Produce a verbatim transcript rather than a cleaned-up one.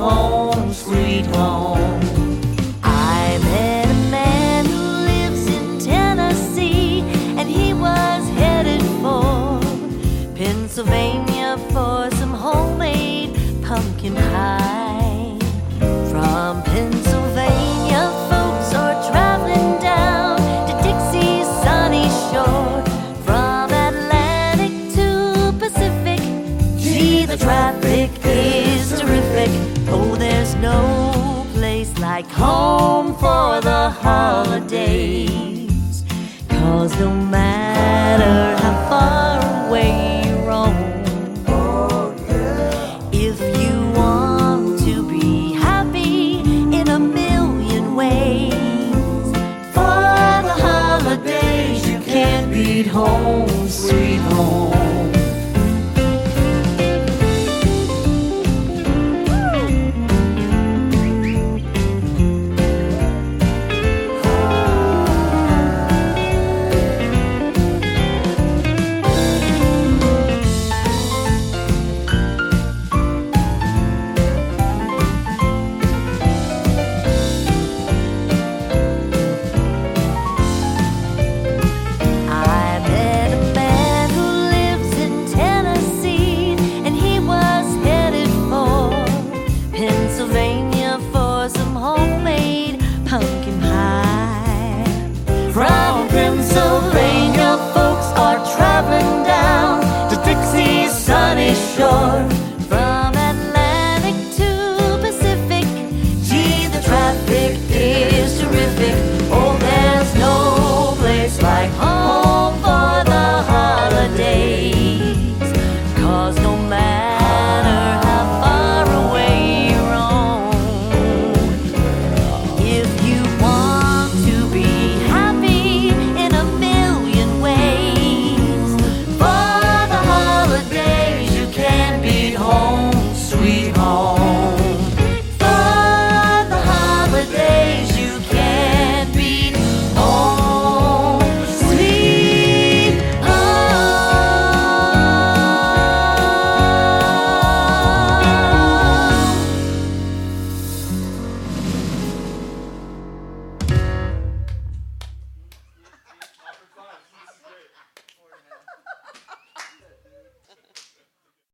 home, sweet home. I met a man who lives in Tennessee, and he was headed for Pennsylvania for some homemade pumpkin pie. From Pennsylvania, folks are traveling down to Dixie's sunny shore. From Atlantic to Pacific, gee, the traffic is terrific. Oh, there's no place like home for the holidays, 'cause no matter